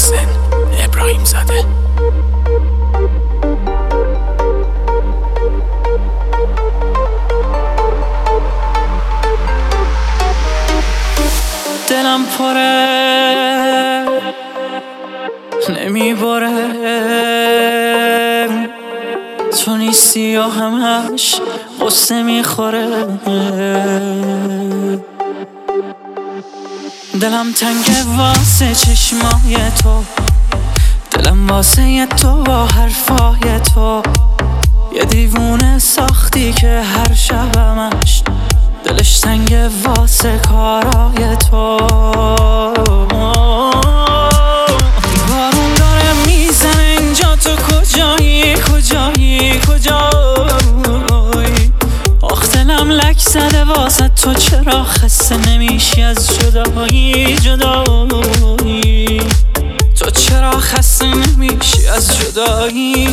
محسن ابراهیم زاده. دلم پره نمیباره، تو نیستی و همش قصه میخوره. دلم تنگه واسه چشمای تو، دلم واسه تو با حرفای تو. یه دیوونه ساختی که هر شبمش دلش تنگه واسه کارای تو. بارون داره میزنه اینجا، تو کجایی کجایی کجایی؟ آخ دلم لک زده واسه تو، چرا خسته نمیشی از جدایی جدایی؟ تو چرا خسته نمیشی از جدایی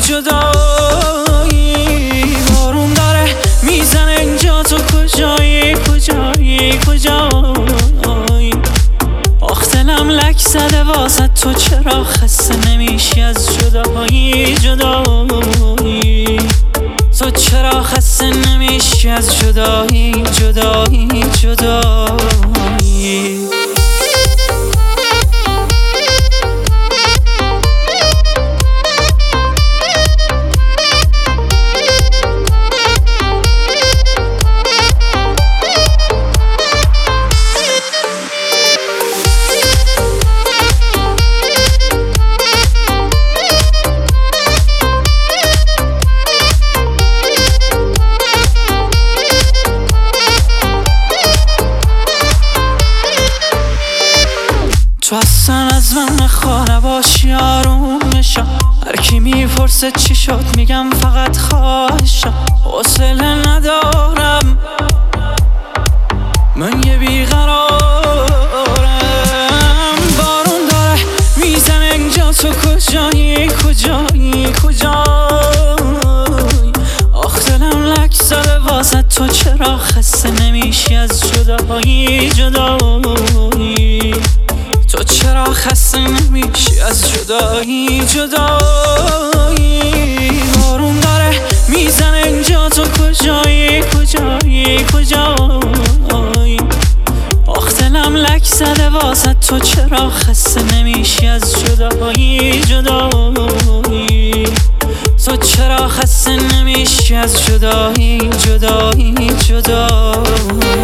جدایی؟ بارون داره میزنه اینجا، تو کجایی کجایی کجایی؟ آخ دلم لک زده واسه تو، چرا خسته نمیشی از جدایی جدایی؟ تو چرا خسته نمیشی از جدایی جدایی جدایی؟ تو اصلا از من نخوا نباشی، آروم میشم. هر کی میپرسه چی شد میگم فقط خواهشم. حوصله ندارم من یه بیقرارم. بارون داره میزنه اینجا، تو کجایی کجایی کجایی؟ آخ دلم لک زده واسه تو، چرا خسته نمیشی از جدایی جدایی؟ تو چرا خسته نمیشی از جدایی جدایی؟ بارون داره میزنه اینجا، تو کجایی کجایی کجایی؟ آخ دلم لک زده واسه تو، چرا خسته نمیشی از جدایی جدایی؟ تو چرا خسته نمیشی از جدایی جدایی جدایی؟